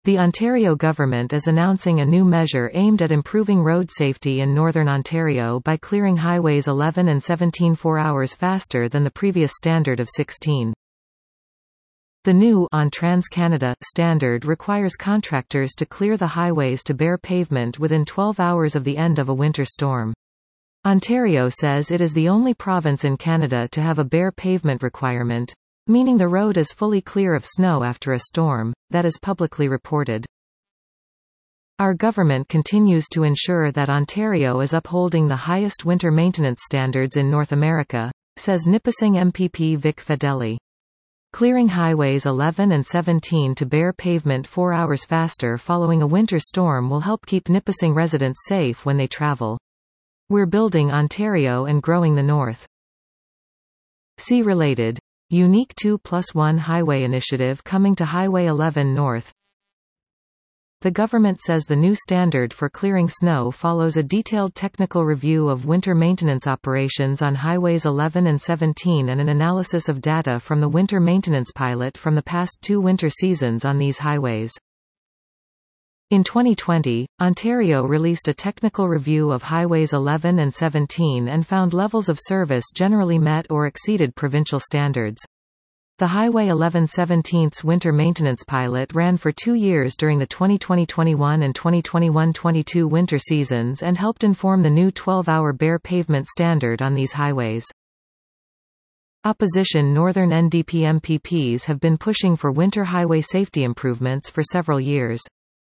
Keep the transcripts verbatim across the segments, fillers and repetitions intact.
The Ontario government is announcing a new measure aimed at improving road safety in Northern Ontario by clearing highways eleven and seventeen four hours faster than the previous standard of sixteen. The new on Trans-Canada standard requires contractors to clear the highways to bare pavement within twelve hours of the end of a winter storm. Ontario says it is the only province in Canada to have a bare pavement requirement, meaning the road is fully clear of snow after a storm, that is publicly reported. Our government continues to ensure that Ontario is upholding the highest winter maintenance standards in North America, says Nipissing M P P Vic Fedeli. Clearing highways eleven and seventeen to bare pavement four hours faster following a winter storm will help keep Nipissing residents safe when they travel. We're building Ontario and growing the North. See related. Unique two plus one highway initiative coming to Highway eleven North. The government says the new standard for clearing snow follows a detailed technical review of winter maintenance operations on Highways eleven and seventeen and an analysis of data from the winter maintenance pilot from the past two winter seasons on these highways. In twenty twenty, Ontario released a technical review of Highways eleven and seventeen and found levels of service generally met or exceeded provincial standards. The Highway eleven seventeen's winter maintenance pilot ran for two years during the twenty twenty twenty-one and twenty twenty-one twenty-two winter seasons and helped inform the new twelve hour bare pavement standard on these highways. Opposition Northern N D P M P Ps have been pushing for winter highway safety improvements for several years.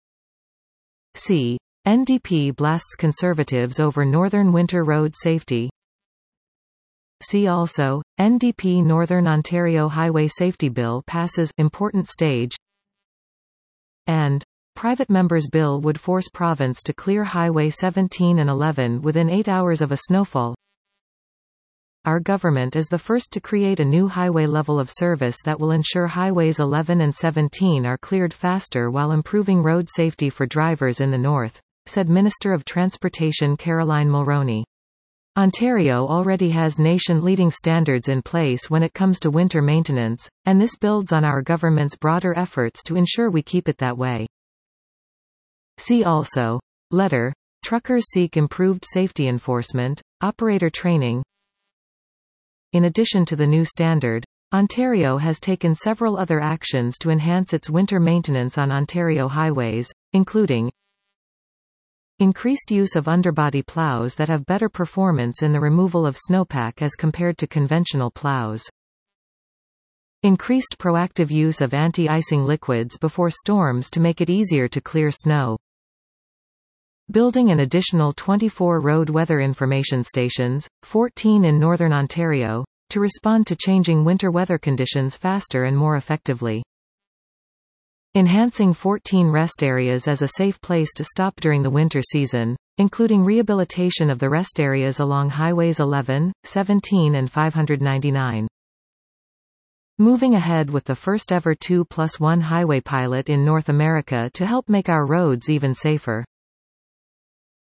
C. N D P blasts Conservatives over Northern winter road safety. See also, N D P Northern Ontario Highway Safety Bill passes important stage. And Private Members Bill would force province to clear Highway seventeen and eleven within eight hours of a snowfall. Our government is the first to create a new highway level of service that will ensure Highways eleven and seventeen are cleared faster while improving road safety for drivers in the North, said Minister of Transportation Caroline Mulroney. Ontario already has nation-leading standards in place when it comes to winter maintenance, and this builds on our government's broader efforts to ensure we keep it that way. See also, letter, truckers seek improved safety enforcement, operator training. In addition to the new standard, Ontario has taken several other actions to enhance its winter maintenance on Ontario highways, including increased use of underbody plows that have better performance in the removal of snowpack as compared to conventional plows, increased proactive use of anti-icing liquids before storms to make it easier to clear snow, building an additional twenty-four road weather information stations, fourteen in Northern Ontario, to respond to changing winter weather conditions faster and more effectively. Enhancing fourteen rest areas as a safe place to stop during the winter season, including rehabilitation of the rest areas along Highways eleven, seventeen and five ninety-nine. Moving ahead with the first ever two plus one highway pilot in North America to help make our roads even safer.